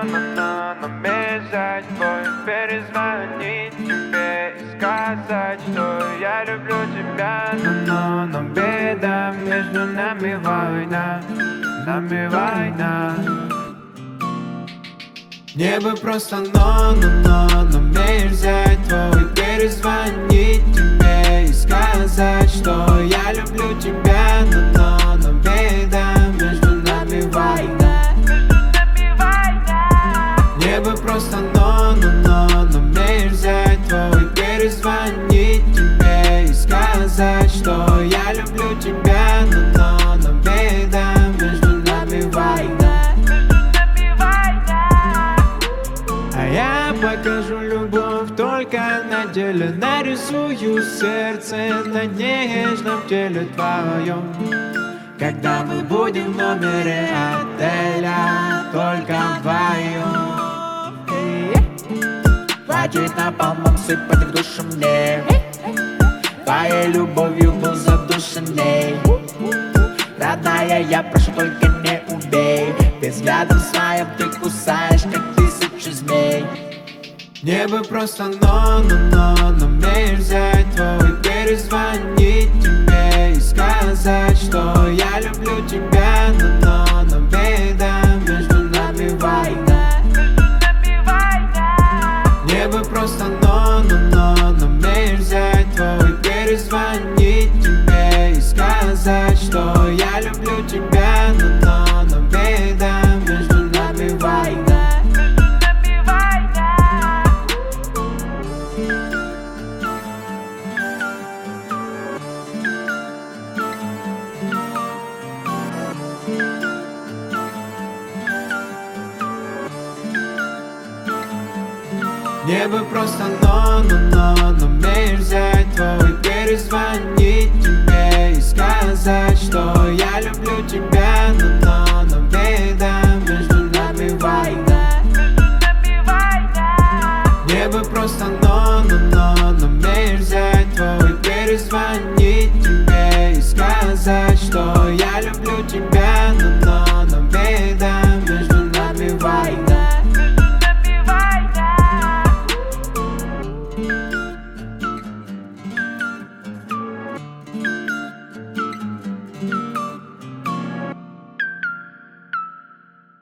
но мешать твой перезвонить тебе и сказать, что я люблю тебя. Но беда, между нами война, Мне бы просто но умеешь взять твой перезвонить тебе и сказать, что я люблю тебя. Но беда, между нами война. Мне бы просто но умеешь взять твой перезвонить тебе и сказать, что я люблю тебя. Но беда, между нами война. А я покажу любовь только на деле, нарисую сердце на нежном теле твоем. Когда мы будем в номере отеля только вдвоем. Хватит напалмом сыпать в душу мне, твоей любовью был задушенный. Родная, я прошу, только не убей. Ты взглядом своим ты кусаешь, как тысячу змей. Мне бы просто но умеешь взять твой перезвонить тебе и сказать, что я люблю тебя. Но беда, между нами война. Мне бы просто но умеешь взять твой перезвонить тебе и сказать, что я люблю тебя. Но беда, между нами война. Мне бы просто но умеешь взять твой перезвонить тебе и сказать, что я люблю тебя. Но беда, между нами война. Мне бы просто но умеешь взять твой перезвонить тебе и сказать, что я люблю тебя.